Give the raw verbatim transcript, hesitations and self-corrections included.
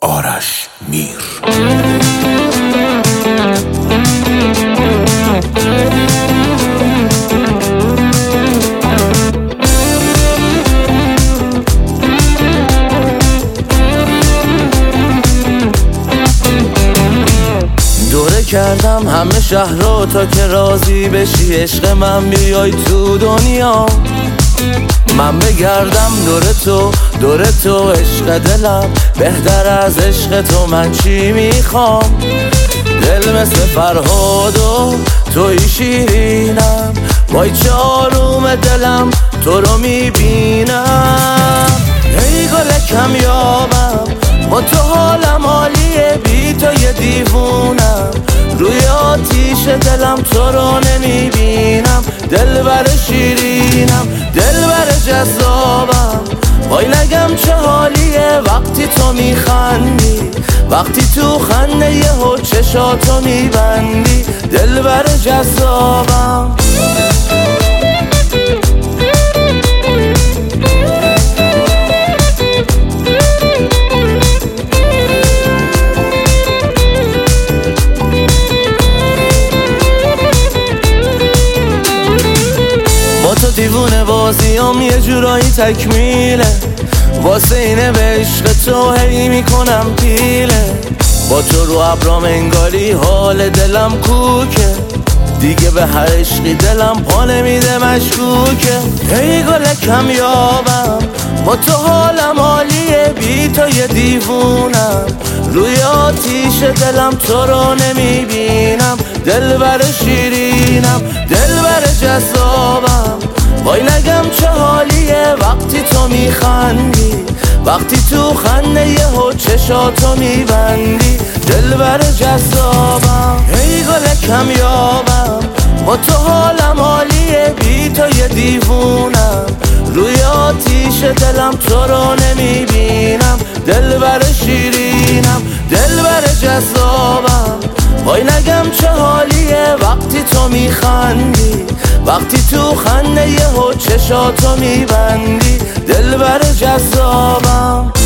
آرش میر. دوره کردم همه شهر رو تا که راضی بشی عشق من بیای تو دنیا. من بگردم دور تو دور تو عشق دلم، بهتر از عشق تو من چی میخوام؟ دل مثل فرهاد و توی شیرینم، وای چه آروم دلم تو رو میبینم. ای گل کمیابم با تو حالم عالیه، بی تو یه دیوونم، روی آتیش دلم تو رو نمیبینم. دلبر شیرینم دلبر جذابم، وای نگم چه حالیه وقتی تو میخندی، وقتی تو خنده یهو چشاتو میبندی. دلبر جذابم تو دیوونه بازیام یه جورایی تکمیله، واسه اینه به عشق تو هی میکنم پیله. با تو رو ابرام انگاری حال دلم کوکه، دیگه به هر عشقی دلم پا نمیده مشکوکه. ای گل کمیابم با تو حالم عالیه، بی تو یه دیوونم، روی آتیش دلم تو رو نمیبینم. دلبر شیرینم دلبر جذابم، وای نگم چه حالیه وقتی تو میخندی، وقتی تو خنده یهو چشاتو میبندی. دلبر جذابم ای گل کمیابم با تو حالم عالیه، بی تو یه دیوونم، روی آتیش دلم تو رو نمیبینم. دلبر شیرینم دلبر جذابم، وای نگم چه حالیه وقتی تو میخندی، وقتی تو خنده یهو چشاتو میبندی. دلبر جذابم.